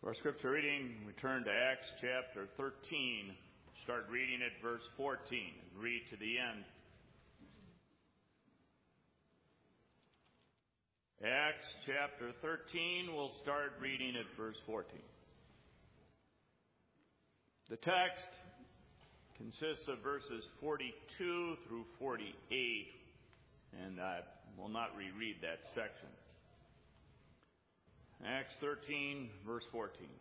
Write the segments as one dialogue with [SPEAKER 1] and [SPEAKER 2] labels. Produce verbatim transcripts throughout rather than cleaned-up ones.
[SPEAKER 1] For our scripture reading, we turn to Acts chapter thirteen. Start reading at verse fourteen and read to the end. Acts chapter thirteen, we'll start reading at verse fourteen. The text consists of verses forty-two through forty-eight, and I will not reread that section. Acts thirteen, verse fourteen.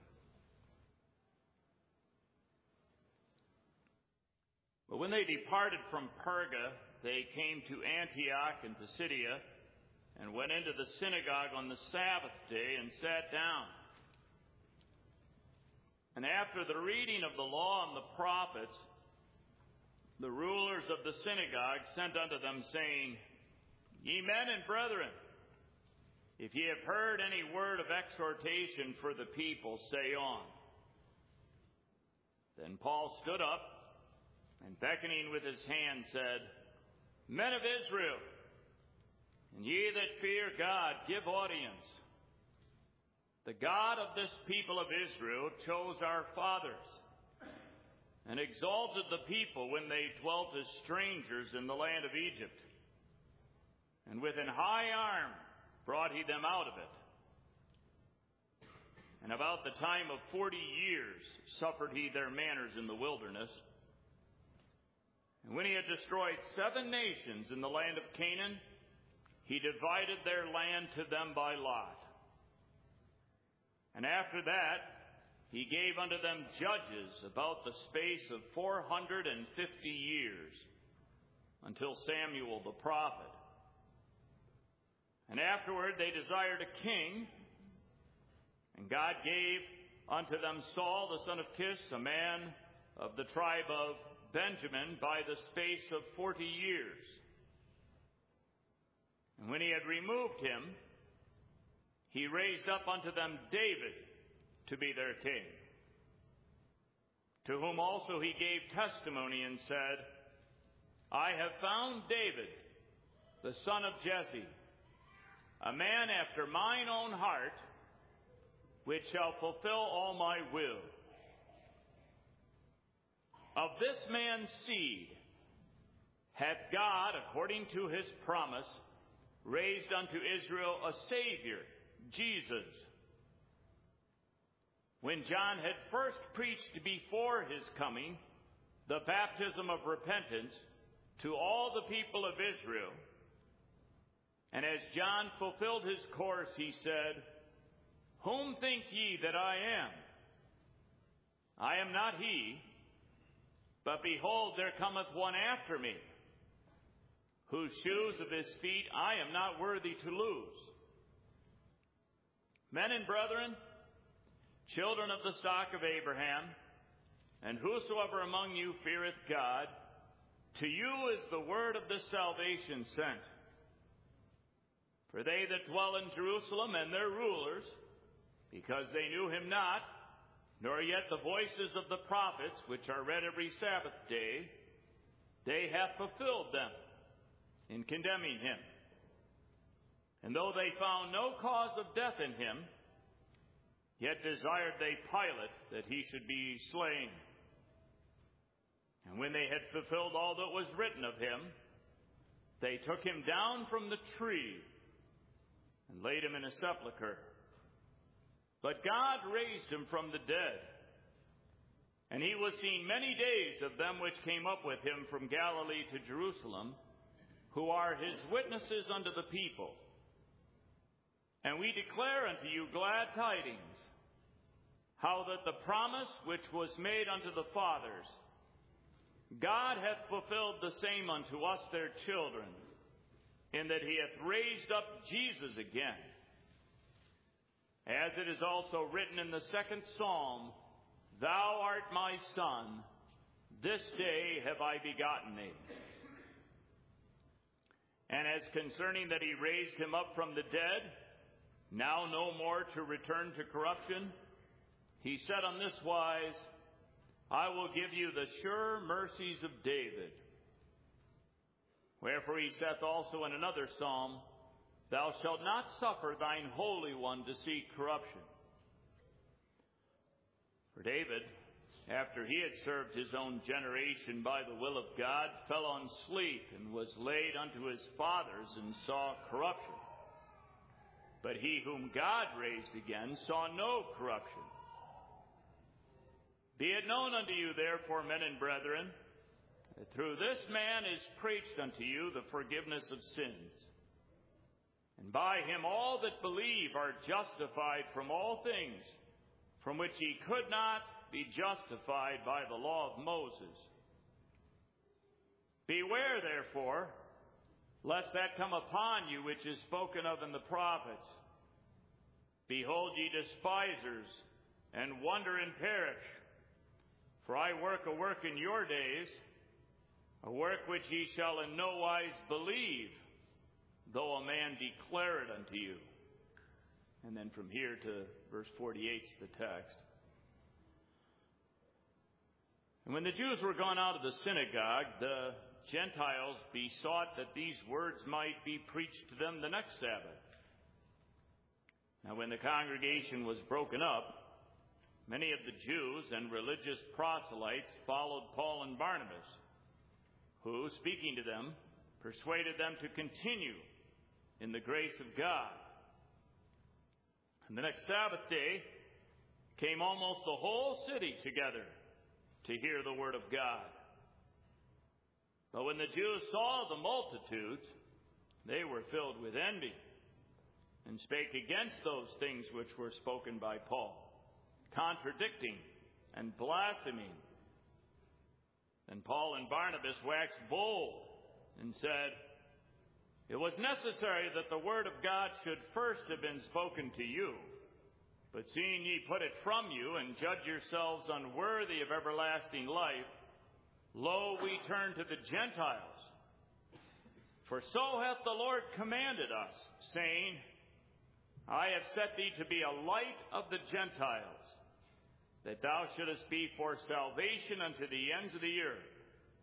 [SPEAKER 1] But when they departed from Perga, they came to Antioch and Pisidia, and went into the synagogue on the Sabbath day and sat down. And after the reading of the law and the prophets, the rulers of the synagogue sent unto them, saying, Ye men and brethren, if ye have heard any word of exhortation for the people, say on. Then Paul stood up, and beckoning with his hand said, Men of Israel, and ye that fear God, give audience. The God of this people of Israel chose our fathers, and exalted the people when they dwelt as strangers in the land of Egypt. And with an high arm brought he them out of it. And about the time of forty years suffered he their manners in the wilderness. And when he had destroyed seven nations in the land of Canaan, he divided their land to them by lot. And after that, he gave unto them judges about the space of four hundred and fifty years, until Samuel the prophet. And afterward they desired a king, and God gave unto them Saul the son of Kish, a man of the tribe of Benjamin, by the space of forty years. And when he had removed him, he raised up unto them David to be their king, to whom also he gave testimony and said, I have found David, the son of Jesse, a man after mine own heart, which shall fulfill all my will. Of this man's seed hath God, according to his promise, raised unto Israel a Savior, Jesus. When John had first preached before his coming the baptism of repentance to all the people of Israel, and as John fulfilled his course, he said, Whom think ye that I am? I am not he, but behold, there cometh one after me, whose shoes of his feet I am not worthy to loose. Men and brethren, children of the stock of Abraham, and whosoever among you feareth God, to you is the word of this salvation sent. For they that dwell in Jerusalem and their rulers, because they knew him not, nor yet the voices of the prophets, which are read every Sabbath day, they have fulfilled them in condemning him. And though they found no cause of death in him, yet desired they Pilate that he should be slain. And when they had fulfilled all that was written of him, they took him down from the tree and laid him in a sepulchre. But God raised him from the dead, and he was seen many days of them which came up with him from Galilee to Jerusalem, who are his witnesses unto the people. And we declare unto you glad tidings, how that the promise which was made unto the fathers, God hath fulfilled the same unto us their children, in that he hath raised up Jesus again. As it is also written in the second psalm, Thou art my son, this day have I begotten thee. And as concerning that he raised him up from the dead, now no more to return to corruption, he said on this wise, I will give you the sure mercies of David. Wherefore he saith also in another psalm, Thou shalt not suffer thine Holy One to see corruption. For David, after he had served his own generation by the will of God, fell on sleep and was laid unto his fathers and saw corruption. But he whom God raised again saw no corruption. Be it known unto you, therefore, men and brethren, that through this man is preached unto you the forgiveness of sins. And by him all that believe are justified from all things, from which ye could not be justified by the law of Moses. Beware, therefore, lest that come upon you which is spoken of in the prophets. Behold, ye despisers, and wonder and perish. For I work a work in your days, a work which ye shall in no wise believe, though a man declare it unto you. And then from here to verse forty-eight is the text. And when the Jews were gone out of the synagogue, the Gentiles besought that these words might be preached to them the next Sabbath. Now when the congregation was broken up, many of the Jews and religious proselytes followed Paul and Barnabas, who, speaking to them, persuaded them to continue in the grace of God. And the next Sabbath day came almost the whole city together to hear the word of God. But when the Jews saw the multitudes, they were filled with envy, and spake against those things which were spoken by Paul, contradicting and blaspheming. Then Paul and Barnabas waxed bold and said, It was necessary that the word of God should first have been spoken to you. But seeing ye put it from you, and judge yourselves unworthy of everlasting life, lo, we turn to the Gentiles. For so hath the Lord commanded us, saying, I have set thee to be a light of the Gentiles, that thou shouldest be for salvation unto the ends of the earth.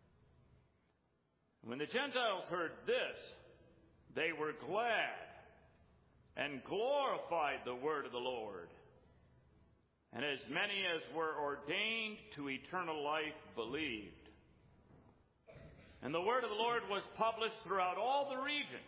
[SPEAKER 1] When the Gentiles heard this, they were glad, and glorified the word of the Lord. And as many as were ordained to eternal life believed. And the word of the Lord was published throughout all the region.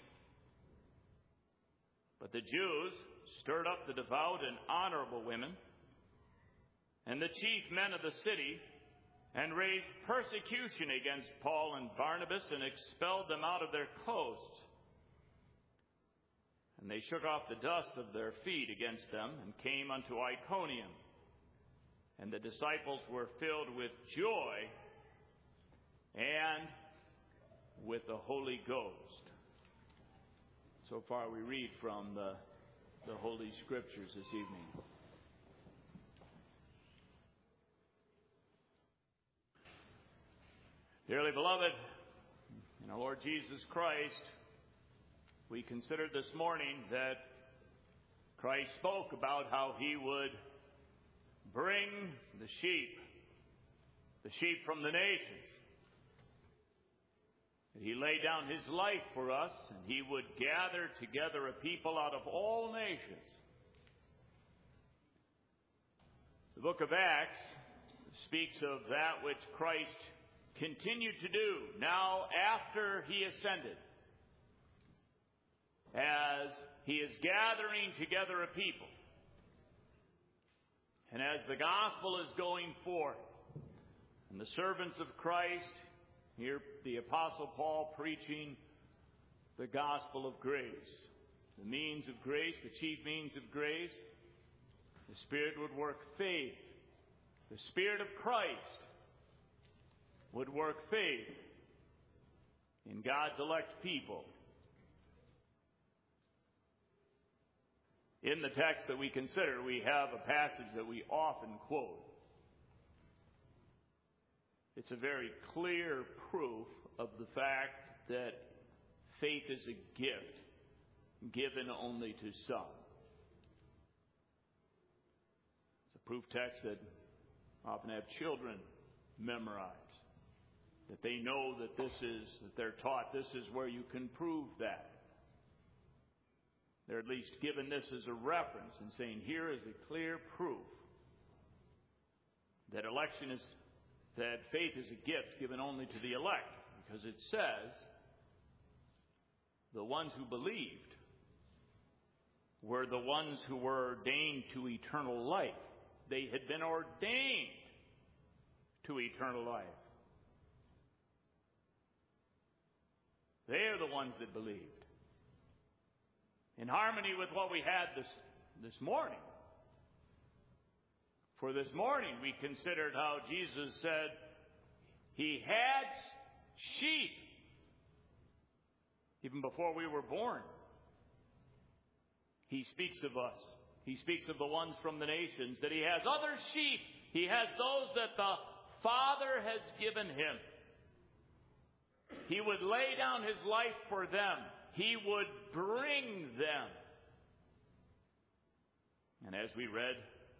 [SPEAKER 1] But the Jews stirred up the devout and honorable women, and the chief men of the city, and raised persecution against Paul and Barnabas, and expelled them out of their coasts. And they shook off the dust of their feet against them, and came unto Iconium. And the disciples were filled with joy and with the Holy Ghost. So far we read from the, the Holy Scriptures this evening. Dearly beloved, in our Lord Jesus Christ, we considered this morning that Christ spoke about how he would bring the sheep, the sheep from the nations. He laid down his life for us, and he would gather together a people out of all nations. The book of Acts speaks of that which Christ continued to do now after he ascended, as he is gathering together a people. And as the gospel is going forth, and the servants of Christ, here the Apostle Paul preaching the gospel of grace, the means of grace, the chief means of grace, the Spirit would work faith. The Spirit of Christ would work faith in God's elect people. In the text that we consider, we have a passage that we often quote. It's a very clear proof of the fact that faith is a gift given only to some. It's a proof text that often have children memorize, that they know that this is, that they're taught this is where you can prove that. They're at least given this as a reference and saying, here is a clear proof that election is, that faith is a gift given only to the elect, because it says the ones who believed were the ones who were ordained to eternal life. They had been ordained to eternal life. They are the ones that believed. In harmony with what we had this, this morning. For this morning we considered how Jesus said he had sheep even before we were born. He speaks of us. He speaks of the ones from the nations, that he has other sheep. He has those that the Father has given him. He would lay down his life for them. He would bring them. And as we read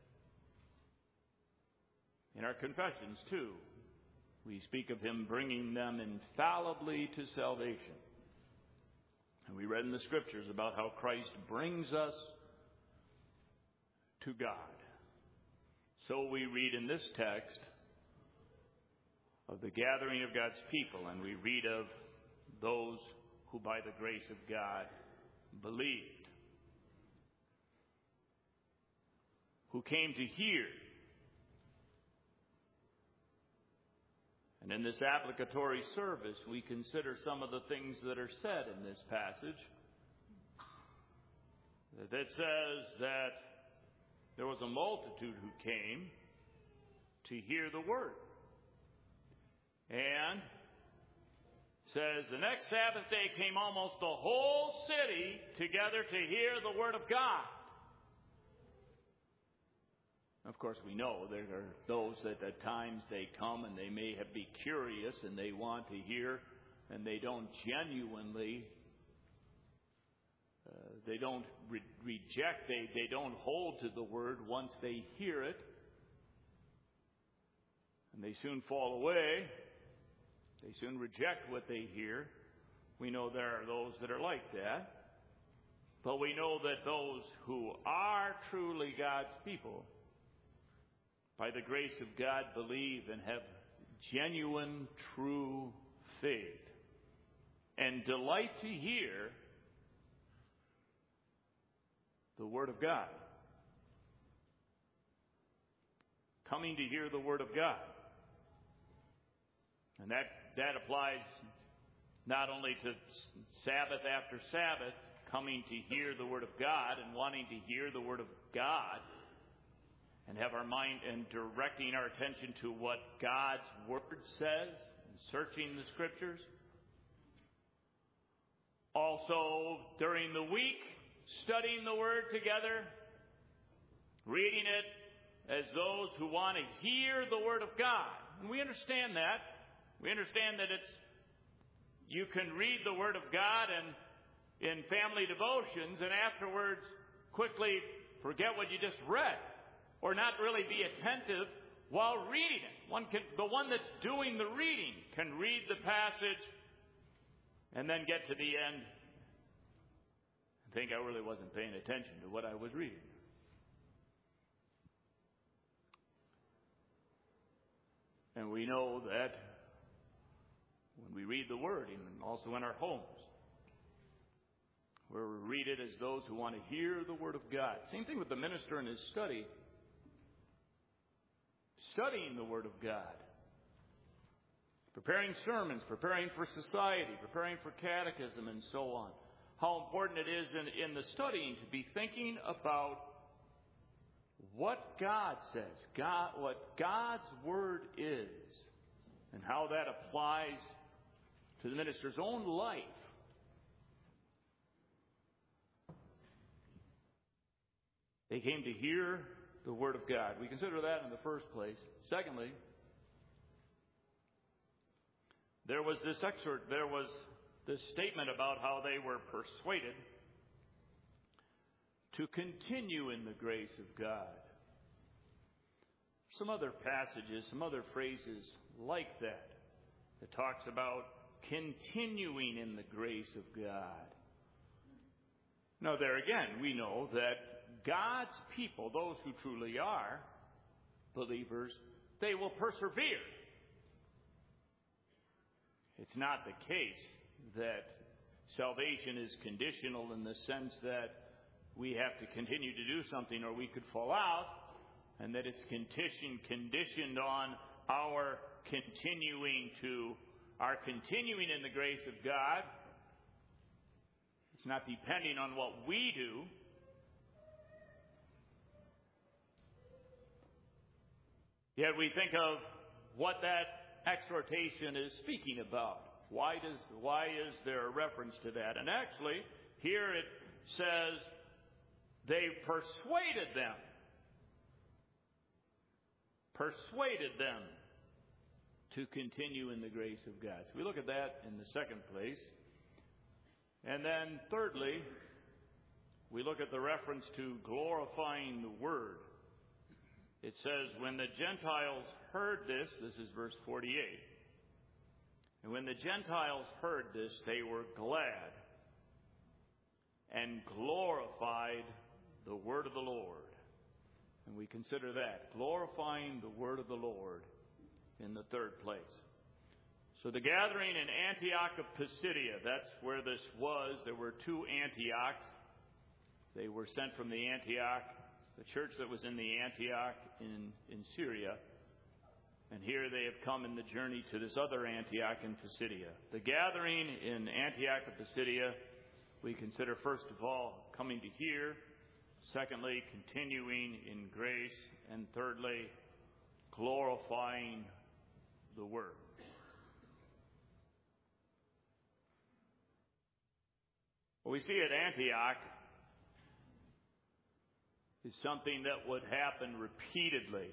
[SPEAKER 1] in our confessions too, we speak of him bringing them infallibly to salvation. And we read in the Scriptures about how Christ brings us to God. So we read in this text of the gathering of God's people, and we read of those who by the grace of God believed, who came to hear. And in this applicatory service, we consider some of the things that are said in this passage that says that there was a multitude who came to hear the word. And says the next Sabbath day came almost the whole city together to hear the word of God. Of course, we know there are those that at times they come and they may have be curious and they want to hear, and they don't genuinely, uh, they don't re- reject, they, they don't hold to the word once they hear it. And they soon fall away. They soon reject what they hear. We know there are those that are like that. But we know that those who are truly God's people, by the grace of God, believe and have genuine, true faith and delight to hear the Word of God. Coming to hear the Word of God. And that, that applies not only to Sabbath after Sabbath, coming to hear the Word of God and wanting to hear the Word of God, and have our mind and directing our attention to what God's Word says, and searching the Scriptures. Also, during the week, studying the Word together, reading it as those who want to hear the Word of God. And we understand that. We understand that it's, you can read the Word of God and in family devotions and afterwards quickly forget what you just read, or not really be attentive while reading it. One can, the one that's doing the reading can read the passage and then get to the end and think, I really wasn't paying attention to what I was reading. And we know that when we read the Word, and also in our homes, where we read it as those who want to hear the Word of God. Same thing with the minister in his study. Studying the Word of God. Preparing sermons, preparing for society, preparing for catechism, and so on. How important it is in, in the studying to be thinking about what God says, God, what God's Word is, and how that applies to the minister's own life. They came to hear the Word of God. We consider that in the first place. Secondly, there was this excerpt, there was this statement about how they were persuaded to continue in the grace of God. Some other passages, some other phrases like that, that talks about continuing in the grace of God. Now, there again, we know that God's people, those who truly are believers, they will persevere. It's not the case that salvation is conditional in the sense that we have to continue to do something or we could fall out, and that it's conditioned, conditioned on our continuing to, our continuing in the grace of God. It's not depending on what we do. Yet we think of what that exhortation is speaking about. Why does why is there a reference to that? And actually, here it says they persuaded them. Persuaded them to continue in the grace of God. So we look at that in the second place. And then thirdly, we look at the reference to glorifying the Word. It says, when the Gentiles heard this, this is verse forty-eight, and when the Gentiles heard this, they were glad and glorified the word of the Lord. And we consider that, glorifying the word of the Lord, in the third place. So the gathering in Antioch of Pisidia, that's where this was. There were two Antiochs. They were sent from the Antioch, the church that was in the Antioch in, in Syria. And here they have come in the journey to this other Antioch in Pisidia. The gathering in Antioch of Pisidia, we consider first of all coming to hear, secondly continuing in grace, and thirdly glorifying the Word. What we see at Antioch is something that would happen repeatedly,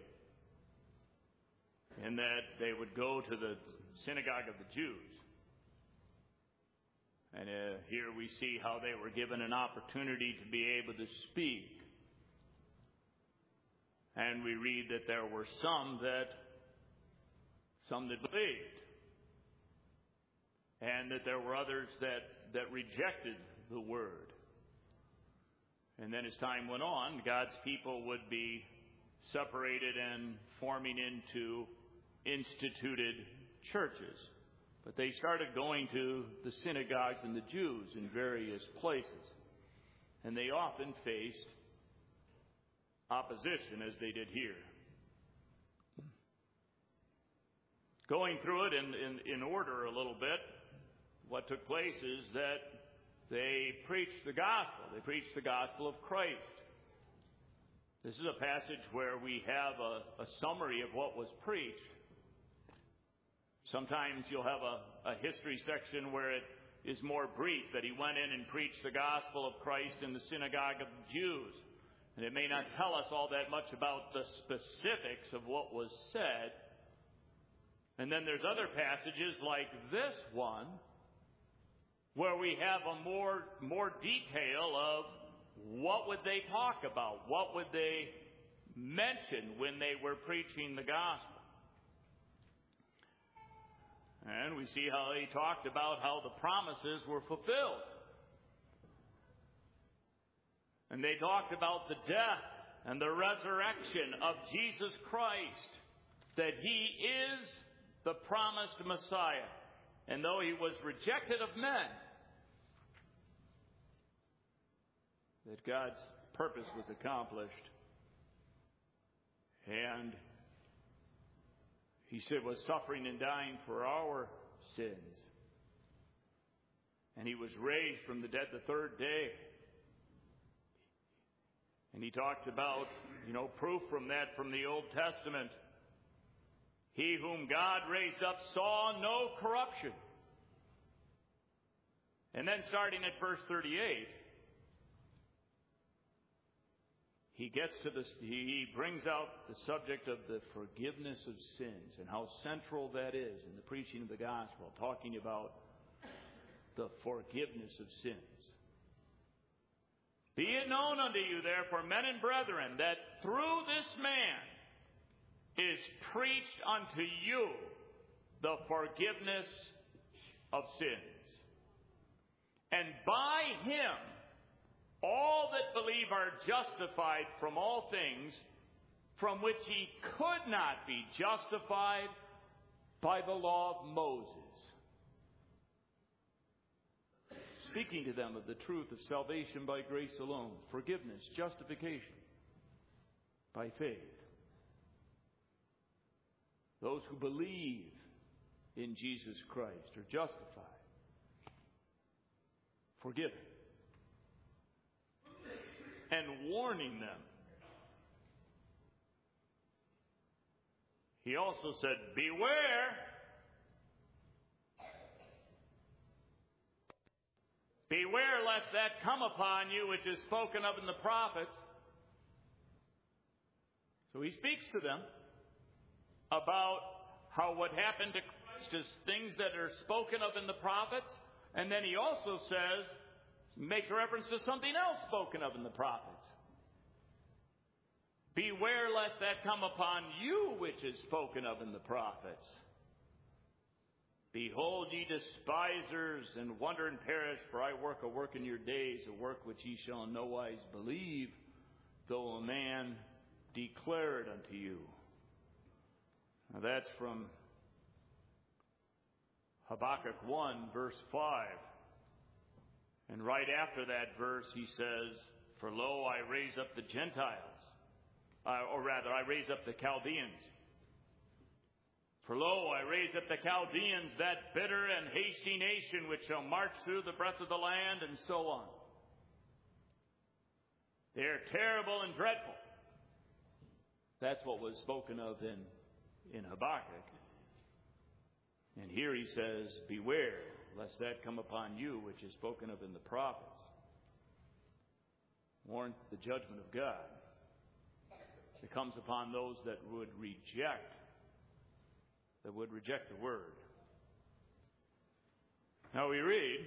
[SPEAKER 1] in that they would go to the synagogue of the Jews. And uh, here we see how they were given an opportunity to be able to speak. And we read that there were some that, some that believed. And that there were others that, that rejected the word. And then as time went on, God's people would be separated and forming into instituted churches. But they started going to the synagogues and the Jews in various places. And they often faced opposition, as they did here. Going through it in, in, in order a little bit, what took place is that they preached the gospel. They preached the gospel of Christ. This is a passage where we have a, a summary of what was preached. Sometimes you'll have a, a history section where it is more brief, that he went in and preached the gospel of Christ in the synagogue of the Jews. And it may not tell us all that much about the specifics of what was said. And then there's other passages like this one, where we have a more, more detail of what would they talk about, what would they mention when they were preaching the gospel. And we see how he talked about how the promises were fulfilled. And they talked about the death and the resurrection of Jesus Christ, that he is the promised Messiah. And though he was rejected of men, that God's purpose was accomplished. And he said was suffering and dying for our sins. And he was raised from the dead the third day. And he talks about, you know, proof from that from the Old Testament. He whom God raised up saw no corruption. And then starting at verse thirty-eight, he gets to this, he brings out the subject of the forgiveness of sins and how central that is in the preaching of the gospel, talking about the forgiveness of sins. Be it known unto you, therefore, men and brethren, that through this man is preached unto you the forgiveness of sins. And by him all that believe are justified from all things from which he could not be justified by the law of Moses. Speaking to them of the truth of salvation by grace alone, forgiveness, justification by faith. Those who believe in Jesus Christ are justified, forgiven, and warning them. He also said, beware. Beware lest that come upon you which is spoken of in the prophets. So he speaks to them about how what happened to Christ is things that are spoken of in the prophets. And then he also says, makes reference to something else spoken of in the prophets. Beware lest that come upon you which is spoken of in the prophets. Behold, ye despisers, and wonder and perish, for I work a work in your days, a work which ye shall in no wise believe, though a man declare it unto you. Now that's from Habakkuk one, verse five. And right after that verse, he says, for lo, I raise up the Gentiles, uh, or rather, I raise up the Chaldeans. For lo, I raise up the Chaldeans, that bitter and hasty nation, which shall march through the breadth of the land, and so on. They are terrible and dreadful. That's what was spoken of in, in Habakkuk. And here he says, beware, lest that come upon you, which is spoken of in the prophets. Warn the judgment of God that comes upon those that would reject that would reject the word. Now we read,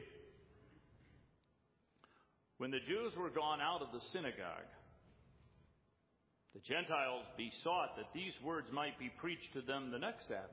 [SPEAKER 1] when the Jews were gone out of the synagogue, the Gentiles besought that these words might be preached to them the next Sabbath.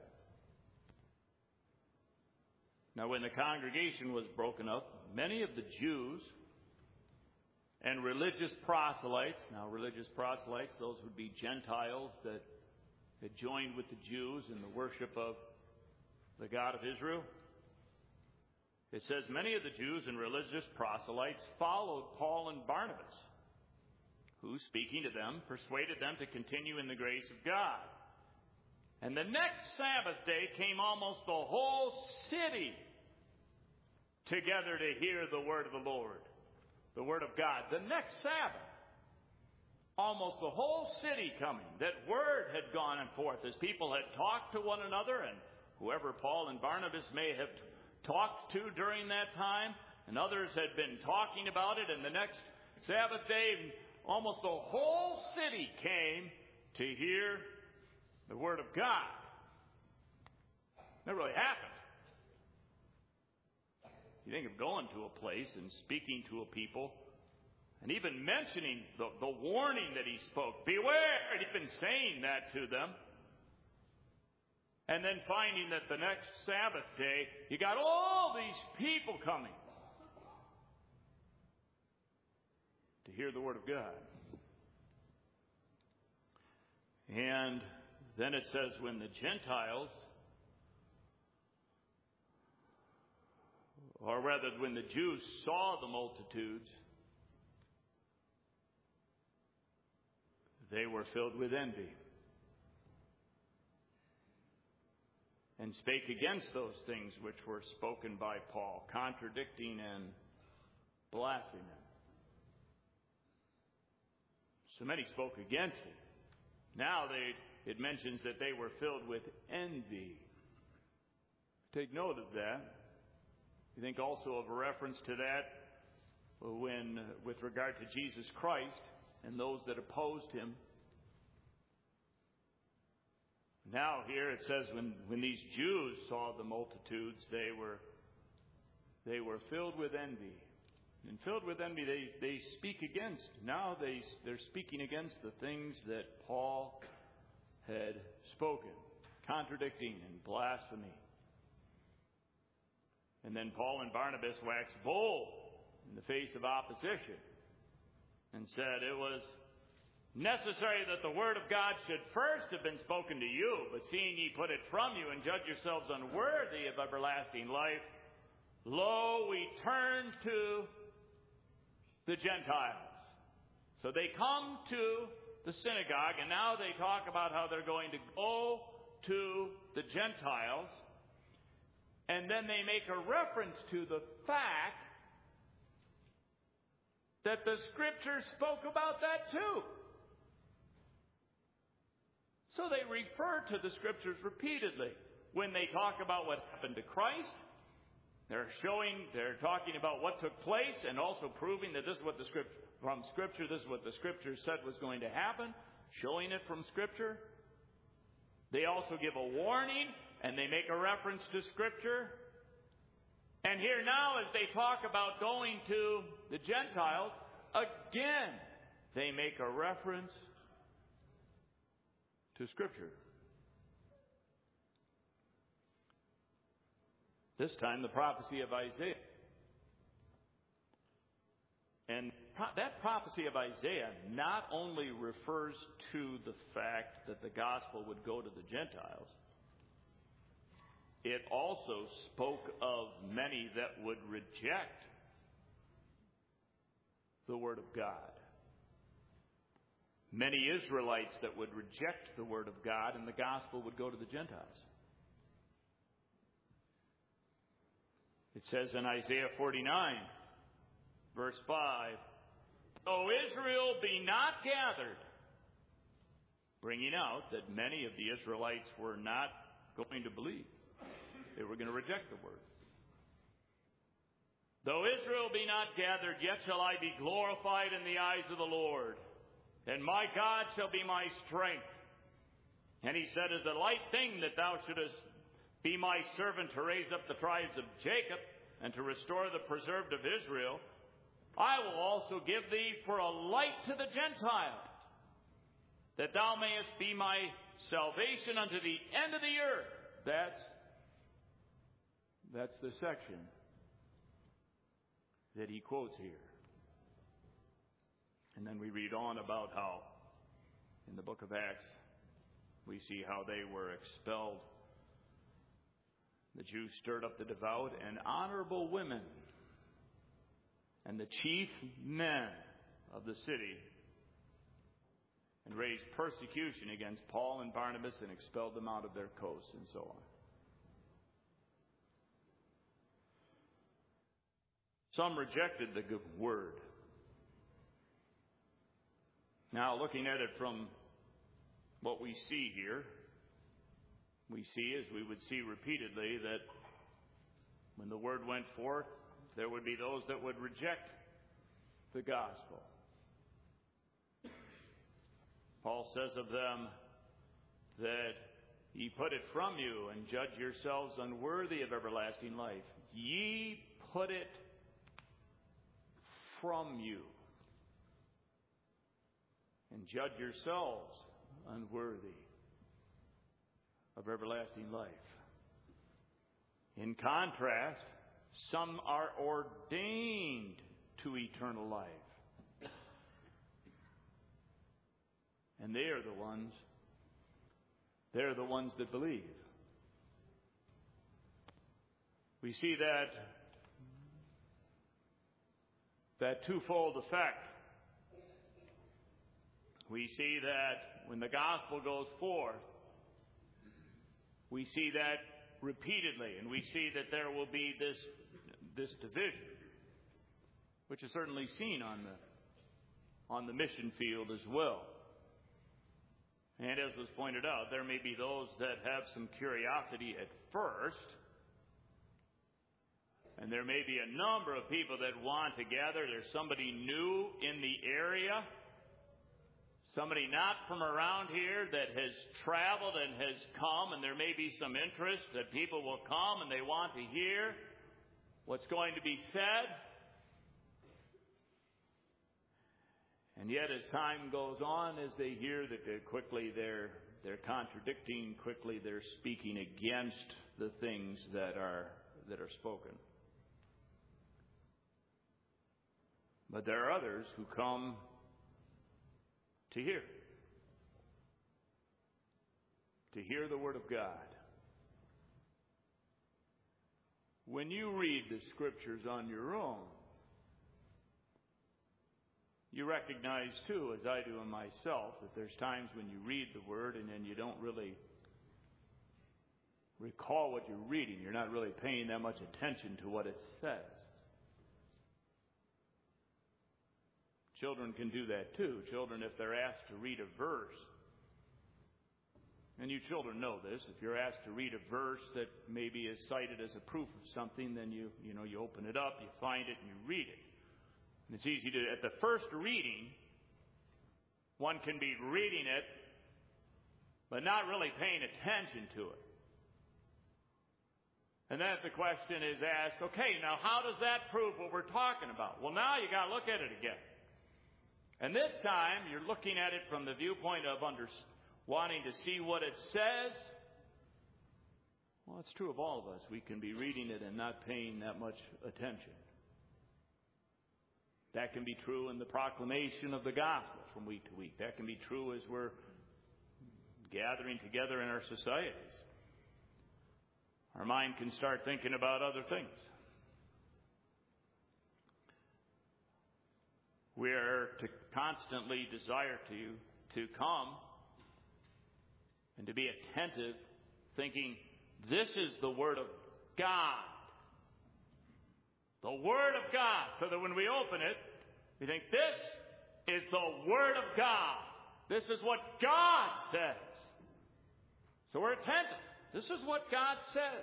[SPEAKER 1] Now when the congregation was broken up, many of the Jews and religious proselytes, now religious proselytes, those would be Gentiles that had joined with the Jews in the worship of the God of Israel. It says, many of the Jews and religious proselytes followed Paul and Barnabas, who, speaking to them, persuaded them to continue in the grace of God. And the next Sabbath day came almost the whole city together to hear the word of the Lord, the word of God. The next Sabbath. Almost the whole city coming. That word had gone forth as people had talked to one another, and whoever Paul and Barnabas may have talked to during that time, and others had been talking about it, and the next Sabbath day, almost the whole city came to hear the word of God. That really happened. You think of going to a place and speaking to a people, and even mentioning the, the warning that he spoke, beware, and he'd been saying that to them. And then finding that the next Sabbath day, you got all these people coming to hear the word of God. And then it says, when the Gentiles, or rather when the Jews saw the multitudes, they were filled with envy and spake against those things which were spoken by Paul, contradicting and blaspheming. So many spoke against it. Now they, it mentions that they were filled with envy. Take note of that. You think also of a reference to that when, with regard to Jesus Christ, and those that opposed him. Now here it says when, when these Jews saw the multitudes, they were they were filled with envy. And filled with envy, they, they speak against. Now they, they're speaking against the things that Paul had spoken, contradicting and blasphemy. And then Paul and Barnabas waxed bold in the face of opposition and said it was necessary that the word of God should first have been spoken to you, but seeing ye put it from you and judge yourselves unworthy of everlasting life, lo, we turn to the Gentiles. So they come to the synagogue, and now they talk about how they're going to go to the Gentiles, and then they make a reference to the fact that the Scripture spoke about that too. So they refer to the Scriptures repeatedly. When they talk about what happened to Christ, they're showing, they're talking about what took place and also proving that this is what the Scripture, from Scripture, this is what the Scripture said was going to happen, showing it from Scripture. They also give a warning and they make a reference to Scripture. And here now, as they talk about going to the Gentiles, again, they make a reference to Scripture. This time, the prophecy of Isaiah. And that prophecy of Isaiah not only refers to the fact that the gospel would go to the Gentiles, it also spoke of many that would reject the Word of God. Many Israelites that would reject the Word of God, and the gospel would go to the Gentiles. It says in Isaiah forty-nine, verse five, "Though Israel be not gathered," bringing out that many of the Israelites were not going to believe. They were going to reject the Word. "Though Israel be not gathered, yet shall I be glorified in the eyes of the Lord. And my God shall be my strength. And he said, Is it a light thing that thou shouldest be my servant to raise up the tribes of Jacob and to restore the preserved of Israel? I will also give thee for a light to the Gentiles, that thou mayest be my salvation unto the end of the earth." That's, that's the section that he quotes here. And then we read on about how, in the book of Acts, we see how they were expelled. The Jews stirred up the devout and honorable women and the chief men of the city and raised persecution against Paul and Barnabas and expelled them out of their coasts and so on. Some rejected the good word. Now, looking at it from what we see here, we see, as we would see repeatedly, that when the word went forth, there would be those that would reject the gospel. Paul says of them that ye put it from you and judge yourselves unworthy of everlasting life. Ye put it from you and judge yourselves unworthy of everlasting life. In contrast, some are ordained to eternal life. And they are the ones, they're the ones that believe. We see that, that twofold effect. We see that when the gospel goes forth, we see that repeatedly, and we see that there will be this, this division, which is certainly seen on the, on the mission field as well. And as was pointed out, there may be those that have some curiosity at first, and there may be a number of people that want to gather. There's somebody new in the area, somebody not from around here that has traveled and has come, and there may be some interest that people will come and they want to hear what's going to be said. And yet, as time goes on, as they hear that they're quickly they're they're contradicting, quickly they're speaking against the things that are that are spoken. But there are others who come to hear. To hear the Word of God. When you read the Scriptures on your own, you recognize, too, as I do in myself, that there's times when you read the Word and then you don't really recall what you're reading. You're not really paying that much attention to what it says. Children can do that, too. Children, if they're asked to read a verse, and you children know this, if you're asked to read a verse that maybe is cited as a proof of something, then you, you know, you open it up, you find it, and you read it. And it's easy to, at the first reading, one can be reading it, but not really paying attention to it. And then the question is asked, okay, now how does that prove what we're talking about? Well, now you got to look at it again. And this time, you're looking at it from the viewpoint of under, wanting to see what it says. Well, it's true of all of us. We can be reading it and not paying that much attention. That can be true in the proclamation of the gospel from week to week. That can be true as we're gathering together in our societies. Our mind can start thinking about other things. We are to constantly desire to, to come and to be attentive, thinking, this is the Word of God. The Word of God. So that when we open it, we think, this is the Word of God. This is what God says. So we're attentive. This is what God says.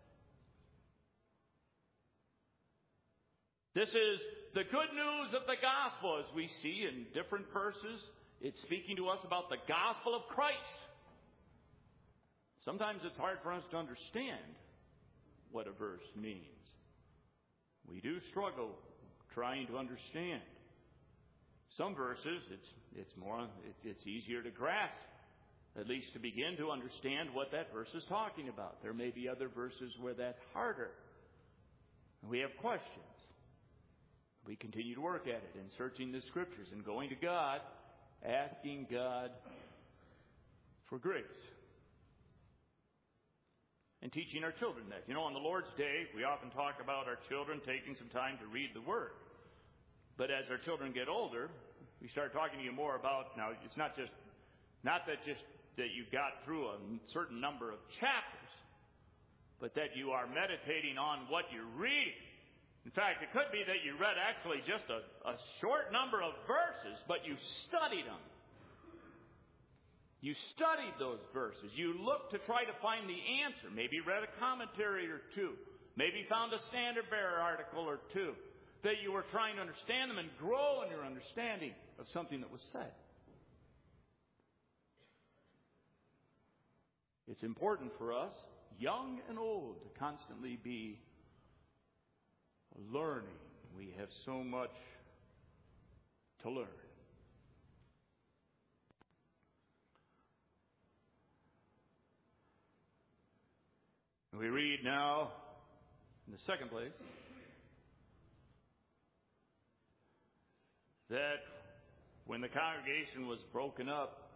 [SPEAKER 1] This is the good news of the gospel, as we see in different verses. It's speaking to us about the gospel of Christ. Sometimes it's hard for us to understand what a verse means. We do struggle trying to understand. Some verses, it's it's more it's easier to grasp, at least to begin to understand what that verse is talking about. There may be other verses where that's harder. We have questions. We continue to work at it in searching the Scriptures and going to God, asking God for grace. And teaching our children that. You know, on the Lord's Day, we often talk about our children taking some time to read the Word. But as our children get older, we start talking to you more about, now it's not just, not that just that you got through a certain number of chapters, but that you are meditating on what you're reading. In fact, it could be that you read actually just a, a short number of verses, but you studied them. You studied those verses. You looked to try to find the answer. Maybe read a commentary or two. Maybe found a Standard Bearer article or two. That you were trying to understand them and grow in your understanding of something that was said. It's important for us, young and old, to constantly be learning. We have so much to learn. We read now, in the second place, that when the congregation was broken up,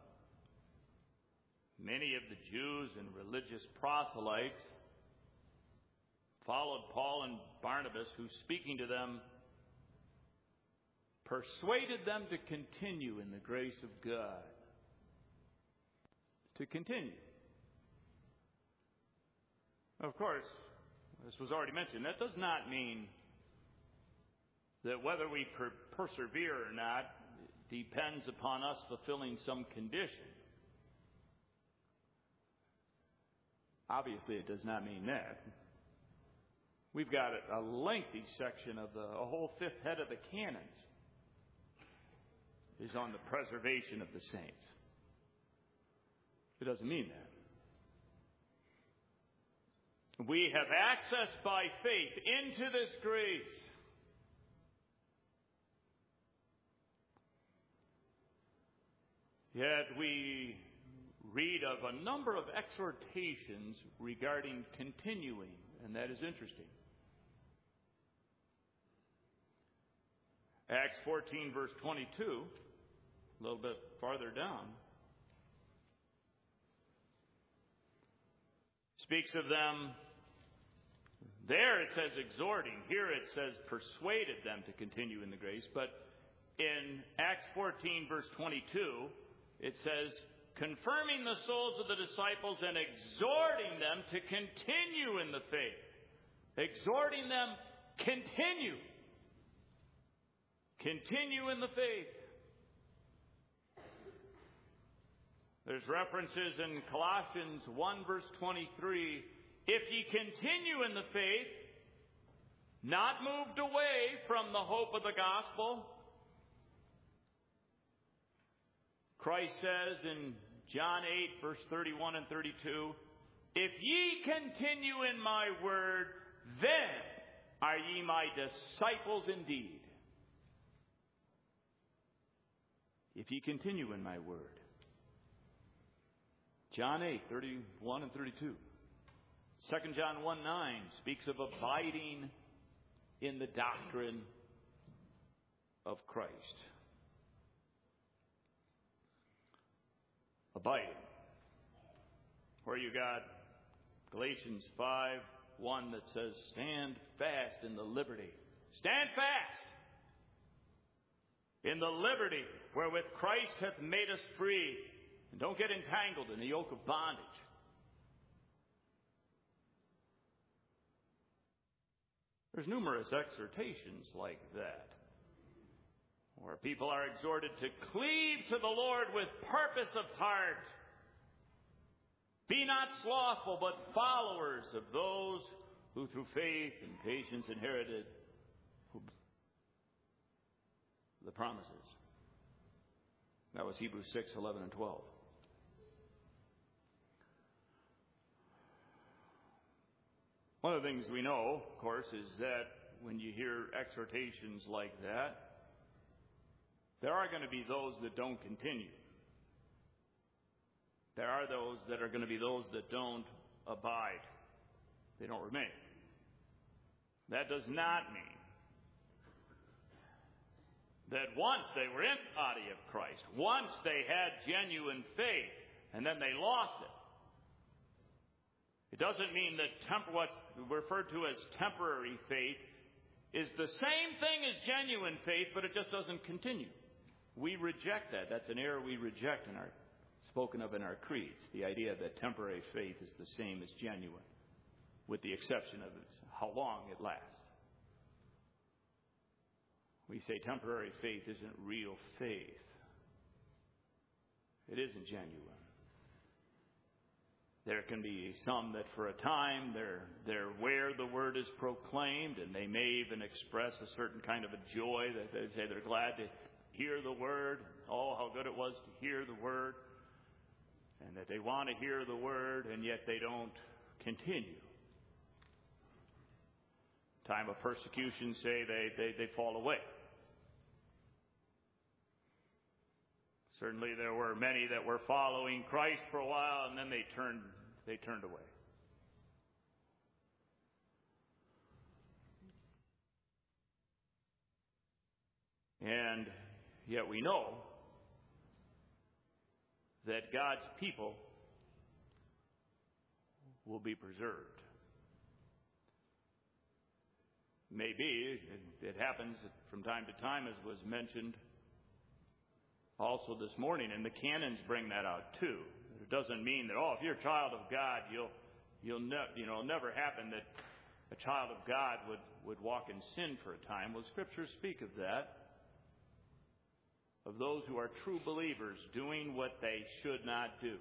[SPEAKER 1] many of the Jews and religious proselytes followed Paul and Barnabas, who, speaking to them, persuaded them to continue in the grace of God. To continue. Of course, this was already mentioned, that does not mean that whether we per- persevere or not depends upon us fulfilling some condition. Obviously, it does not mean that. We've got a lengthy section of the a whole fifth head of the canons is on the preservation of the saints. It doesn't mean that. We have access by faith into this grace. Yet we read of a number of exhortations regarding continuing, and that is interesting. Acts fourteen, verse twenty-two, a little bit farther down. Speaks of them. There it says exhorting. Here it says persuaded them to continue in the grace. But in Acts fourteen, verse twenty-two, it says confirming the souls of the disciples and exhorting them to continue in the faith. Exhorting them, continue. Continue in the faith. There's references in Colossians one, verse twenty-three. If ye continue in the faith, not moved away from the hope of the gospel. Christ says in John eight, verse thirty-one and thirty-two, if ye continue in my word, then are ye my disciples indeed. If ye continue in my word. John eight, thirty-one and thirty-two. Second John one, nine speaks of abiding in the doctrine of Christ. Abiding. Where you got Galatians five, one that says, stand fast in the liberty. Stand fast in the liberty wherewith Christ hath made us free. And don't get entangled in the yoke of bondage. There's numerous exhortations like that, where people are exhorted to cleave to the Lord with purpose of heart. Be not slothful, but followers of those who through faith and patience inherited the promises. That was Hebrews six, eleven, and twelve. One of the things we know, of course, is that when you hear exhortations like that, there are going to be those that don't continue. There are those that are going to be those that don't abide. They don't remain. That does not mean that once they were in the body of Christ, once they had genuine faith, and then they lost it. It doesn't mean that temp- what's referred to as temporary faith is the same thing as genuine faith, but it just doesn't continue. We reject that. That's an error we reject in our spoken of in our creeds. The idea that temporary faith is the same as genuine, with the exception of how long it lasts. We say temporary faith isn't real faith. It isn't genuine. There can be some that for a time they're, they're where the word is proclaimed, and they may even express a certain kind of a joy that they say they're glad to hear the word. Oh, how good it was to hear the word. And that they want to hear the word, and yet they don't continue. Time of persecution, say they, they, they fall away. Certainly there were many that were following Christ for a while, and then they turned they turned away. And yet we know that God's people will be preserved. Maybe it happens from time to time, as was mentioned also this morning, and the canons bring that out too. It doesn't mean that, oh, if you're a child of God, you'll, you'll ne- you know, it'll never happen that a child of God would, would walk in sin for a time. Well, Scriptures speak of that, of those who are true believers doing what they should not do.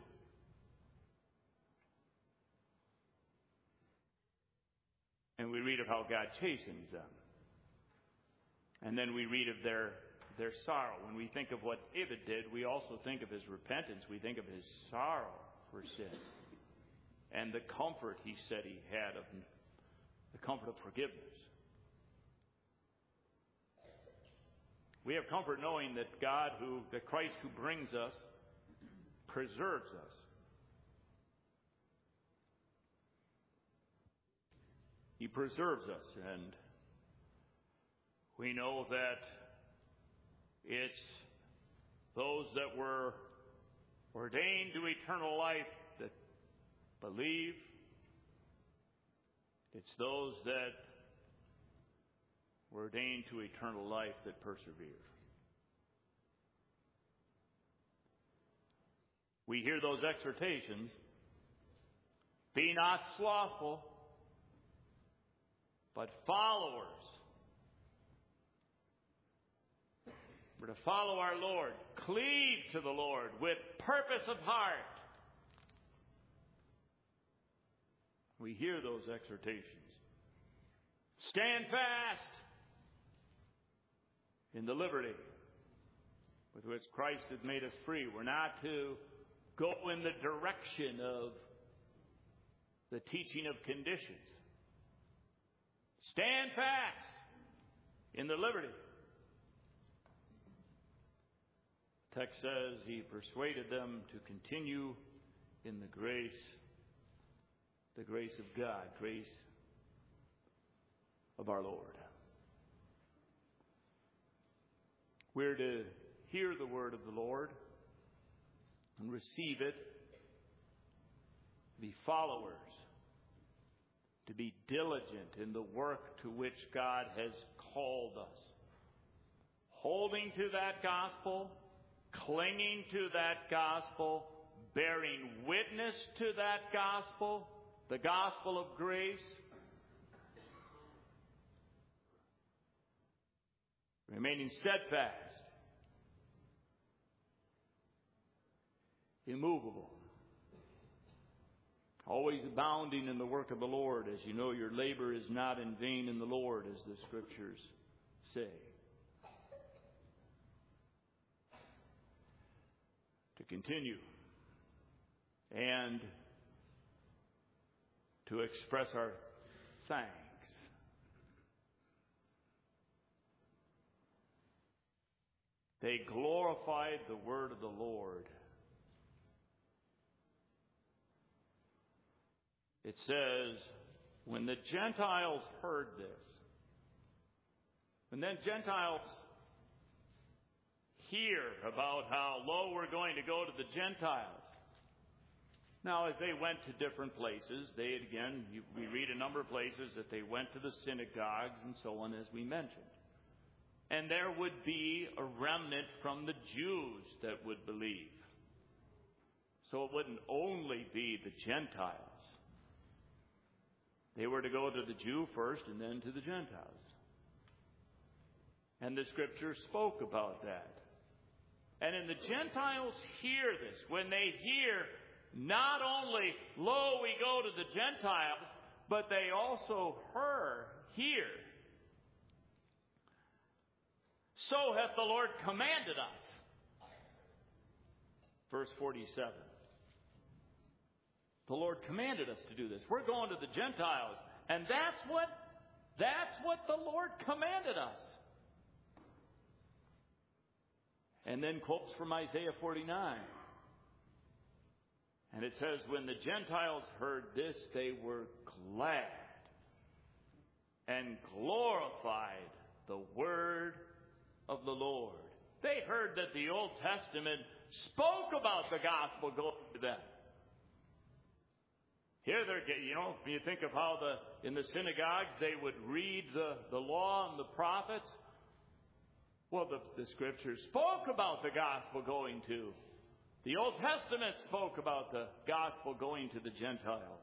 [SPEAKER 1] And we read of how God chastens them. And then we read of their their sorrow. When we think of what David did, we also think of his repentance. We think of his sorrow for sin. And the comfort he said he had of the comfort of forgiveness. We have comfort knowing that God, who, that Christ who brings us, preserves us. He preserves us, and we know that it's those that were ordained to eternal life that believe. It's those that were ordained to eternal life that persevere. We hear those exhortations. Be not slothful, but followers. We're to follow our Lord, cleave to the Lord with purpose of heart. We hear those exhortations. Stand fast in the liberty with which Christ has made us free. We're not to go in the direction of the teaching of conditions. Stand fast in the liberty. The text says he persuaded them to continue in the grace, the grace of God, grace of our Lord. We're to hear the word of the Lord and receive it, be followers, to be diligent in the work to which God has called us, holding to that gospel, clinging to that gospel, bearing witness to that gospel, the gospel of grace, remaining steadfast, immovable, always abounding in the work of the Lord. As you know, your labor is not in vain in the Lord, as the Scriptures say. To continue and to express our thanks. They glorified the word of the Lord. It says, when the Gentiles heard this, when then Gentiles hear about how, lo, we're going to go to the Gentiles. Now, as they went to different places, they, again, you, we read a number of places that they went to the synagogues and so on, as we mentioned. And there would be a remnant from the Jews that would believe. So it wouldn't only be the Gentiles. They were to go to the Jew first and then to the Gentiles. And the Scripture spoke about that. And when the Gentiles hear this, when they hear not only, lo, we go to the Gentiles, but they also hear, hear, so hath the Lord commanded us. Verse forty-seven. The Lord commanded us to do this. We're going to the Gentiles. And that's what, that's what the Lord commanded us. And then quotes from Isaiah forty-nine. And it says, when the Gentiles heard this, they were glad and glorified the word of the Lord. They heard that the Old Testament spoke about the gospel going to them. Here they're, you know, you think of how the in the synagogues they would read the, the law and the prophets. Well, the, the Scriptures spoke about the gospel going to. The Old Testament spoke about the gospel going to the Gentiles.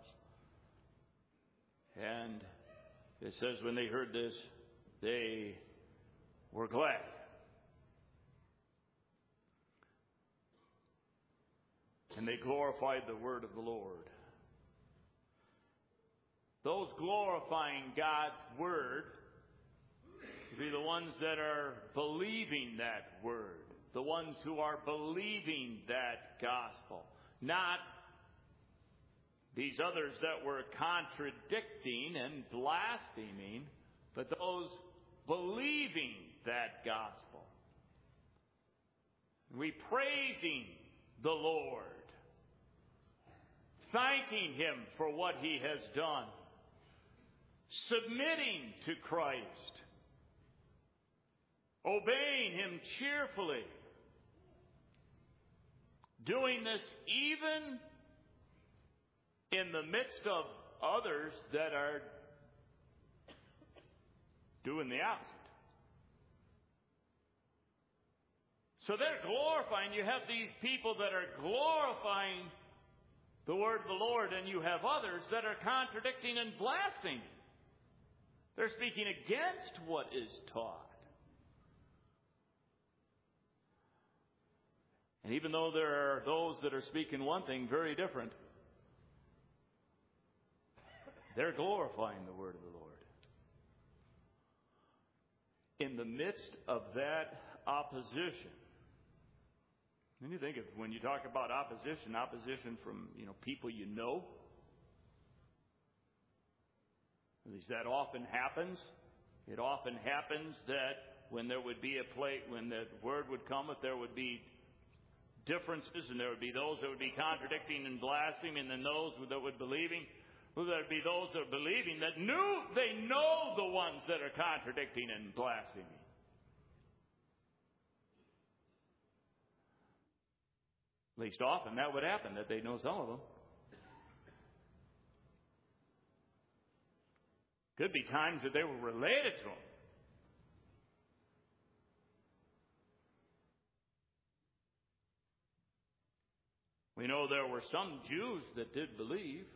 [SPEAKER 1] And it says when they heard this, they were glad. And they glorified the word of the Lord. Those glorifying God's word will be the ones that are believing that word. The ones who are believing that gospel. Not these others that were contradicting and blaspheming, but those believing that gospel. We praising the Lord. Thanking Him for what He has done. Submitting to Christ. Obeying Him cheerfully. doing this even in the midst of others that are doing the opposite. So they're glorifying. You have these people that are glorifying the word of the Lord, and you have others that are contradicting and blaspheming. They're speaking against what is taught. And even though there are those that are speaking one thing very different, they're glorifying the word of the Lord. In the midst of that opposition, and you think of when you talk about opposition, opposition from, you know, people you know. At least that often happens. It often happens that when there would be a place, when the word would come, if there would be differences, and there would be those that would be contradicting and blaspheming, and then those that would believing. Well, there would be those that are believing that knew they know the ones that are contradicting and blaspheming. At least often that would happen, that they know some of them. Could be times that they were related to them. We know there were some Jews that did believe.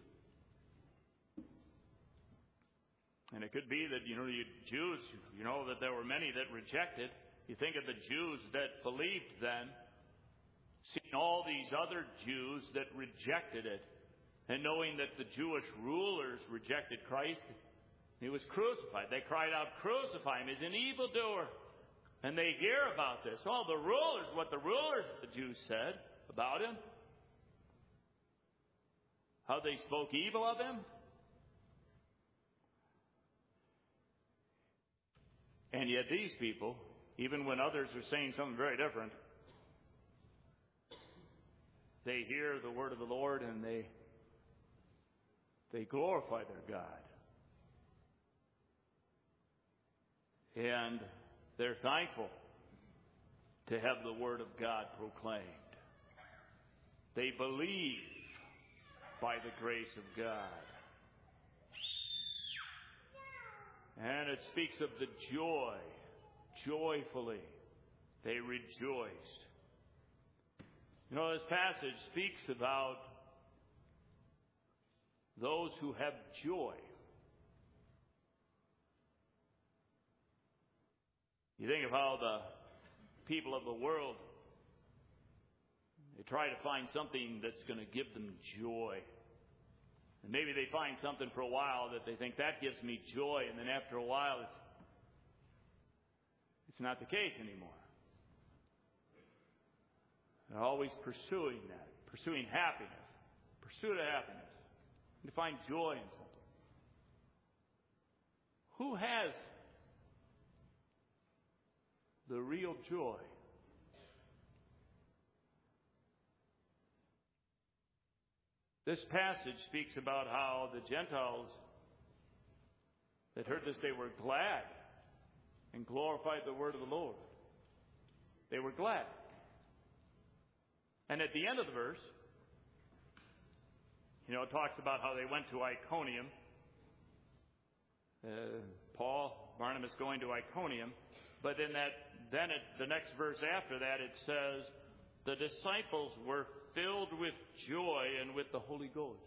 [SPEAKER 1] And it could be that, you know, you Jews, you know, that there were many that rejected. You think of the Jews that believed then, seeing all these other Jews that rejected it, and knowing that the Jewish rulers rejected Christ, he was crucified. They cried out, "Crucify him, he's an evildoer." And they hear about this. All the rulers, what the rulers of the Jews said about him, how they spoke evil of him. And yet these people, even when others are saying something very different, they hear the word of the Lord and they they glorify their God. And they're thankful to have the word of God proclaimed. They believe by the grace of God. And it speaks of the joy. Joyfully they rejoiced. You know, this passage speaks about those who have joy. You think of how the people of the world, they try to find something that's going to give them joy. And maybe they find something for a while that they think, that gives me joy, and then after a while it's it's not the case anymore. They're always pursuing that, pursuing happiness, pursuit of happiness, and to find joy in something. Who has the real joy? This passage speaks about how the Gentiles that heard this, they were glad and glorified the word of the Lord. They were glad. And at the end of the verse, you know, it talks about how they went to Iconium. Uh, Paul, Barnabas going to Iconium. But in that, then it, the next verse after that, it says, the disciples were filled with joy and with the Holy Ghost.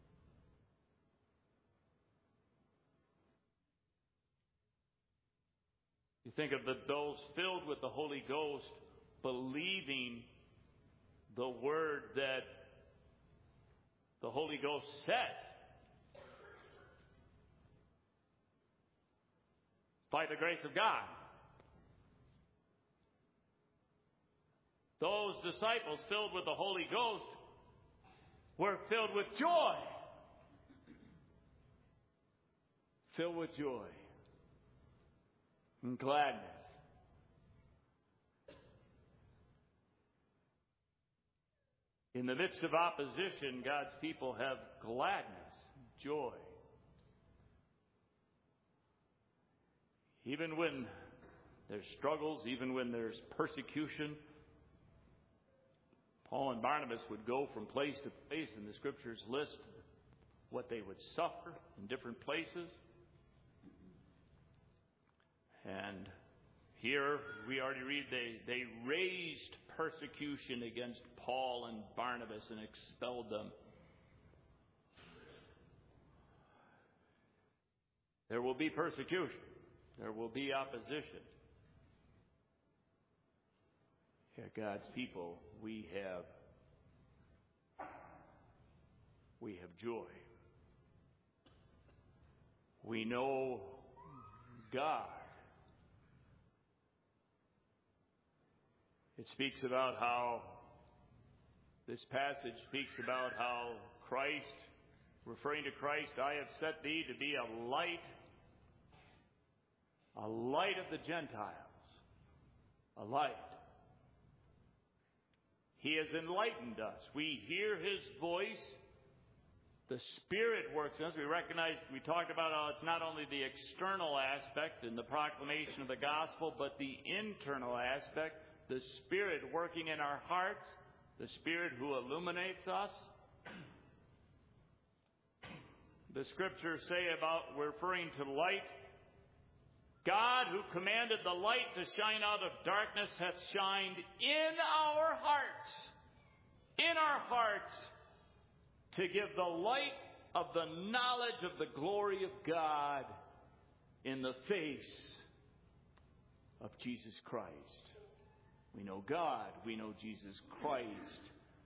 [SPEAKER 1] You think of the, those filled with the Holy Ghost believing the word that the Holy Ghost says by the grace of God. Those disciples filled with the Holy Ghost were filled with joy. Filled with joy and gladness. In the midst of opposition, God's people have gladness, joy. Even when there's struggles, even when there's persecution, Paul and Barnabas would go from place to place, and the Scriptures list what they would suffer in different places. And here we already read they, they raised persecution against Paul and Barnabas and expelled them. There will be persecution. There will be opposition. Here, God's people, we have we have joy. We know God. It speaks about how, this passage speaks about how Christ, referring to Christ, I have set thee to be a light, a light of the Gentiles, a light. He has enlightened us. We hear His voice. The Spirit works in us. We recognize, we talked about how it's not only the external aspect in the proclamation of the gospel, but the internal aspect, the Spirit working in our hearts, the Spirit who illuminates us. The Scriptures say about, referring to light, God who commanded the light to shine out of darkness hath shined in our hearts, in our hearts, to give the light of the knowledge of the glory of God in the face of Jesus Christ. We know God, we know Jesus Christ.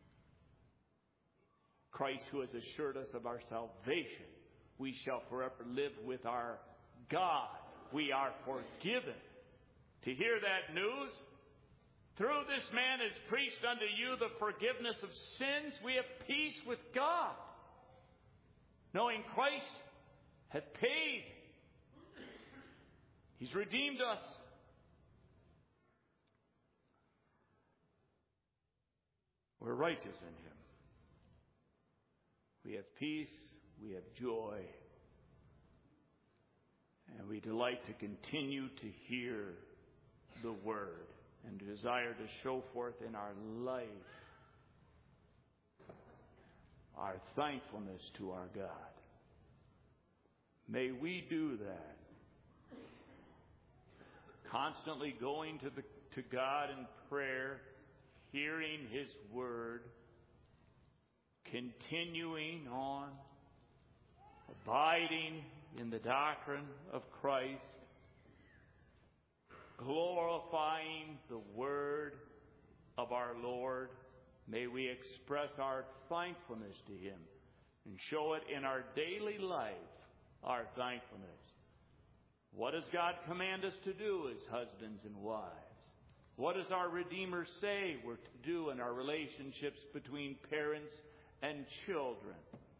[SPEAKER 1] Christ who has assured us of our salvation. We shall forever live with our God. We are forgiven. To hear that news, through this man is preached unto you the forgiveness of sins. We have peace with God, knowing Christ hath paid. He's redeemed us. We're righteous in Him. We have peace. We have joy. And we delight to continue to hear the Word and desire to show forth in our life our thankfulness to our God. May we do that. Constantly going to the to God in prayer, hearing His Word, continuing on, abiding in the doctrine of Christ, glorifying the Word of our Lord. May we express our thankfulness to Him and show it in our daily life, our thankfulness. What does God command us to do as husbands and wives? What does our Redeemer say we're to do in our relationships between parents and children?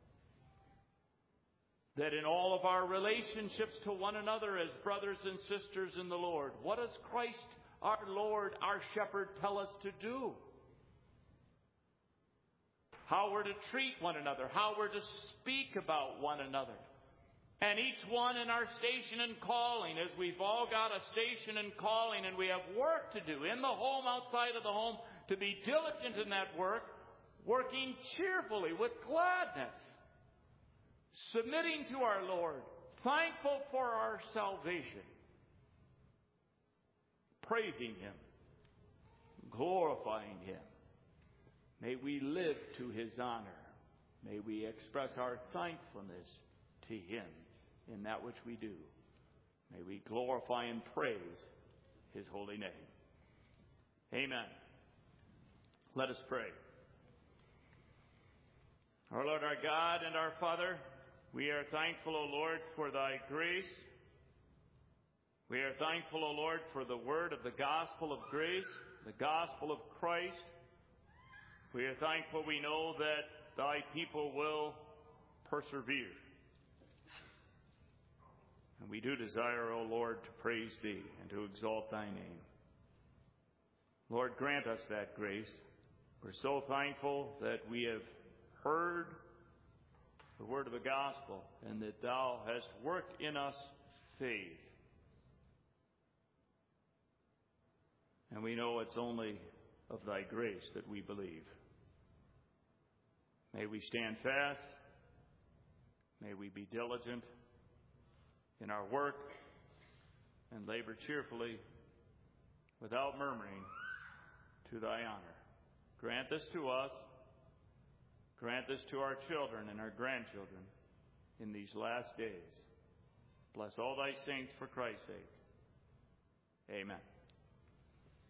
[SPEAKER 1] That in all of our relationships to one another as brothers and sisters in the Lord, what does Christ, our Lord, our Shepherd, tell us to do? How we're to treat one another, how we're to speak about one another. And each one in our station and calling, as we've all got a station and calling, and we have work to do in the home, outside of the home, to be diligent in that work, working cheerfully with gladness, submitting to our Lord, thankful for our salvation, praising Him, glorifying Him. May we live to His honor. May we express our thankfulness to Him in that which we do. May we glorify and praise His holy name. Amen. Let us pray. Our Lord, our God, and our Father, we are thankful, O Lord, for Thy grace. We are thankful, O Lord, for the word of the gospel of grace, the gospel of Christ. We are thankful we know that Thy people will persevere. And we do desire, O Lord, to praise Thee and to exalt Thy name. Lord, grant us that grace. We're so thankful that we have heard the word of the gospel and that Thou hast worked in us faith. And we know it's only of Thy grace that we believe. May we stand fast. May we be diligent in our work and labor cheerfully without murmuring to thy honor. Grant this to us. Grant this to our children and our grandchildren in these last days. Bless all thy saints for Christ's sake. Amen.